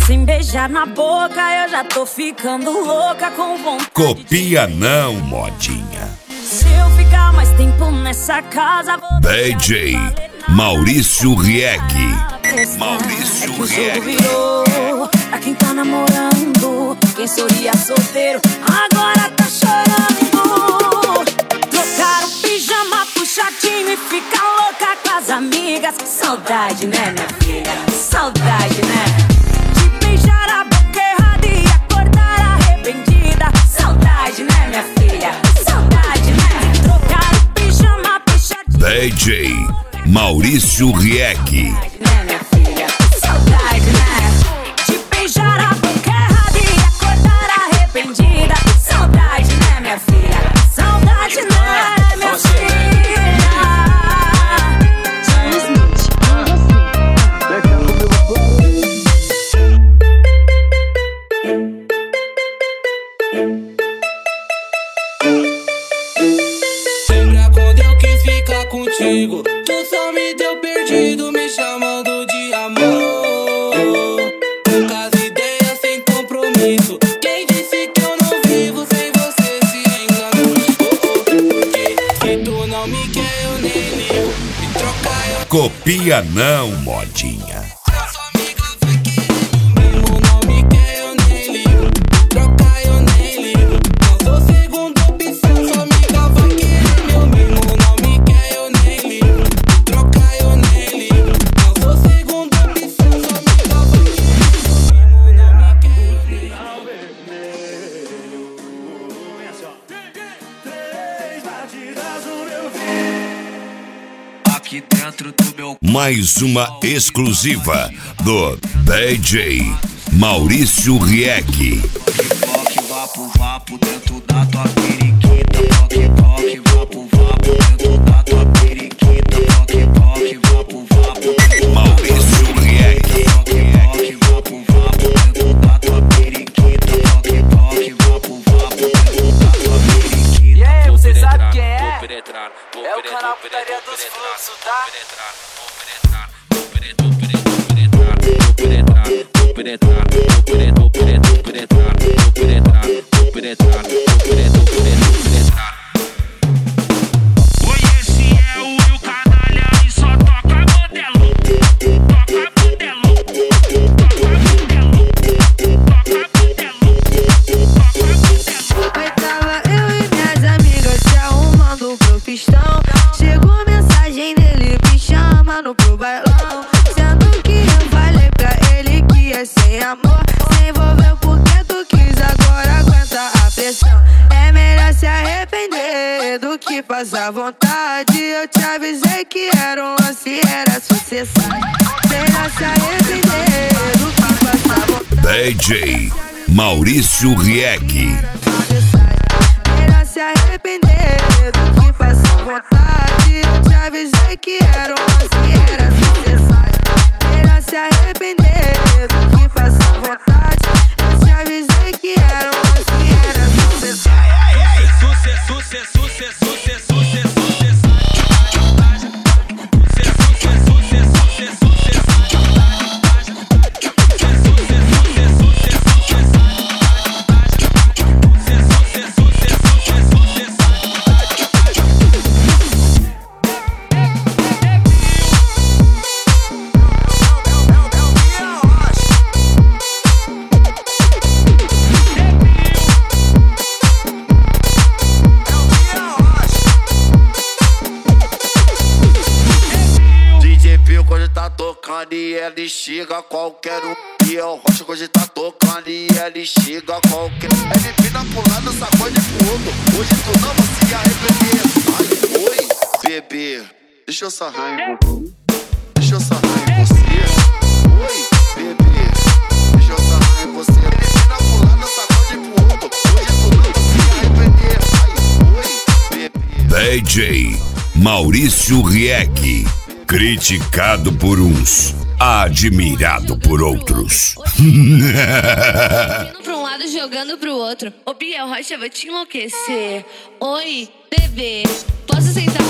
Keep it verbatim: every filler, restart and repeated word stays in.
sem beijar na boca, eu já tô ficando louca com vontade. Copia não, modinha. Se eu ficar mais tempo nessa casa, vou D J Maurício Rieg. Maurício é que o Rieg. jogo virou pra quem tá namorando. Quem seria solteiro agora tá chorando. Trocar o pijama, puxadinho e fica louca com as amigas. Saudade, né, minha filha? Saudade, né? De beijar a boca errada e acordar arrependida. Saudade, né, minha filha? Saudade, né? Trocar o pijama, puxadinho. D J Maurício Rieg. Né, minha filha? Saudade, né? De beijar a boca errada e acordar arrependida. Saudade, né, minha filha? Saudade, né, minha filha? Lembra quando eu quis ficar contigo? Tu só me deu perdido, me chamando de amor. Poucas ideias sem compromisso. Quem disse que eu não vivo sem você se enganou? Oh, oh, porque se tu não me quer eu nem ligo. Me trocar eu Copia não, modinha. sou amiga, vai querer mesmo. Não me quer eu nem ligo. Trocar eu nem ligo. Não sou segunda opção, sua amiga vai querer meu mesmo. Não me quer eu nem ligo. Trocar eu nem ligo. Não sou segunda opção, sua amiga vai querer meu mesmo. Não me quer eu nem ligo. Aqui dentro do meu Mais uma exclusiva do D J Maurício Rieg. toque, vapo, vapo dentro da tua periquita. Toque, toque, vapo, vapo dentro da tua periquita. Toque, toque, vapo, vapo dentro Maurício Rieg. Toque, toque, vapo, vapo dentro da tua periquita. Toque, toque, vapo, vapo dentro da tua periquita. E aí, você sabe quem é? Vou penetrar, vou É o penetrar, canal vou Putaria penetrar, dos vou Fluxos, penetrar, tá? vou penetrar, vou penetrar, vou penetrar, vou penetrar, vou penetrar, vou penetrar, vou penetrar, vou penetrar, vou penetrar, vou penetrar, vou penetrar, vou penetrar. Oi, esse é o Will Canalha e só toca modelo, toca modelo, toca modelo, toca modelo, toca modelo. Aí tava eu e minhas amigas se arrumando pro pistão. Chegou mensagem dele me chamando pro bailão. Sendo que eu falei pra ele que é sem amor. Se envolveu porque tu quis, agora aguenta a pressão. É melhor se arrepender do que passar vontade. Eu te avisei que era um lance, era sucessão. Melhor se arrepender do que passar vontade. D J Maurício Rieg. Melhor se arrepender do que passar vontade. Eu te avisei que era um lance, era sucessão. Melhor se arrepender do que passar vontade. Eu te avisei que era um lance, era sucessão. Sucesso, sucesso, sucesso, sucesso, sucesso. E ele chega qualquer um. E é o Rocha hoje tá tocando. E ele chega qualquer um. Ele vira pro lado, sacode pro outro. Hoje tu não vai se arrepender. Ai, oi, bebê, deixa eu sarrar em você. Deixa eu sarrar em você. Oi, bebê, deixa eu sarrar em você. Ele vira pro lado, sacode pro outro. Hoje tu não vai se arrepender. Ai, oi, bebê. D J Maurício Rieg. Criticado por uns, admirado por outros. Indo pra um lado, jogando pro outro. Ô Biel Rocha, vou te enlouquecer. Oi, bebê, posso sentar